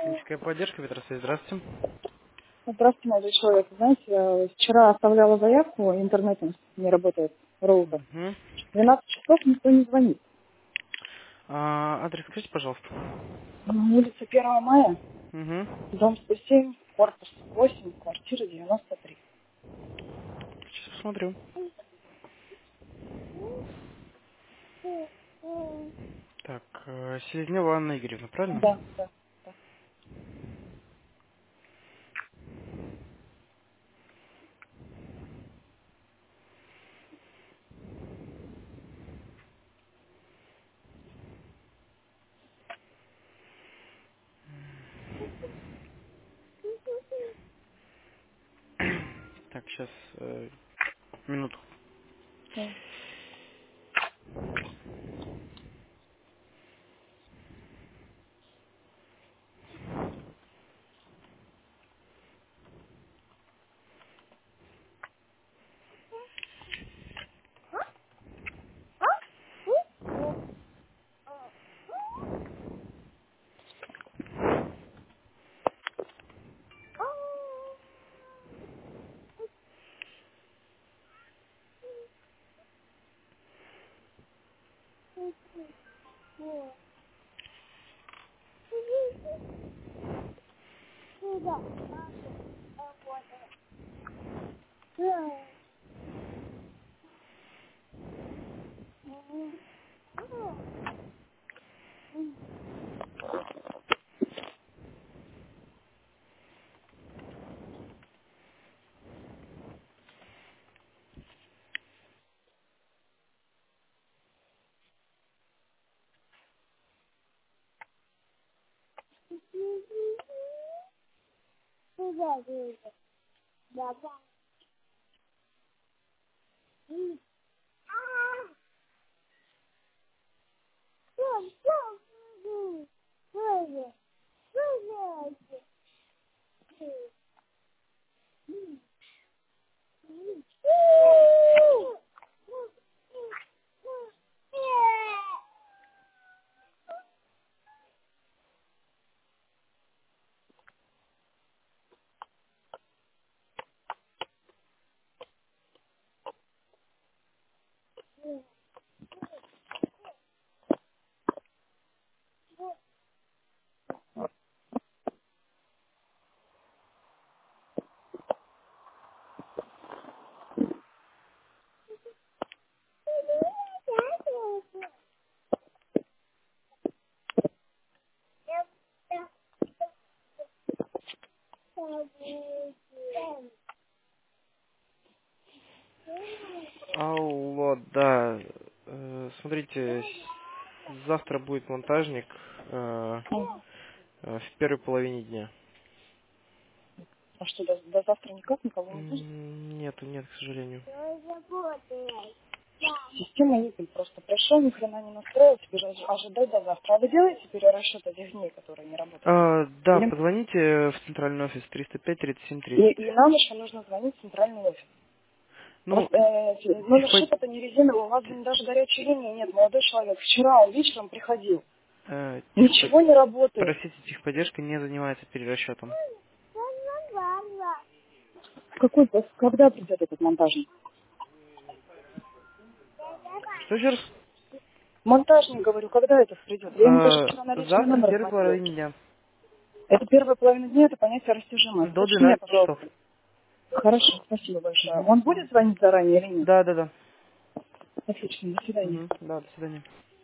Техническая поддержка, Ветросвязь, здравствуйте. Здравствуйте, молодой человек. Знаете, я вчера оставляла заявку, интернетом не работает роутер. Мгм. 12 часов никто не звонит. Адрес скажите, пожалуйста. Улица 1 мая, Угу. дом 107, корпус 8, квартира 93. Сейчас посмотрю. Так, Селезнева Анна Игоревна, правильно? Да, да, да. Так, сейчас, минуту. Да. Алло, да. Смотрите, завтра будет монтажник Мгм. в первой половине дня. А что, до завтра никак никого не будет? Нету, нет, к сожалению. Система Никель просто пришел, ни хрена не настроил, теперь ожидать до завтра. А вы делаете перерасчет этих дней, которые не работают? Да, Или... позвоните в центральный офис 305 37 И, 30. и нам еще нужно звонить в центральный офис. Ну, Просто номер техпо- шипа-то не резиновый, у вас, блин, даже горячей линии нет. Молодой человек вчера он вечером приходил. э, техпо- Ничего не работает. простите, техподдержка не занимается перерасчетом. Когда придет этот монтажник? Что еще раз? Монтажник, говорю, когда этот придет? Я ему даже вчера на личный Завтра в номер первой звонила. половине дня. Это первая половина дня, это понятие растяжимое. До Скажите мне, 12 часов. пожалуйста. Хорошо, спасибо большое. Мгм. Он будет звонить заранее или нет? Да, да, да. Отлично, до свидания. Мгм. Да, до свидания.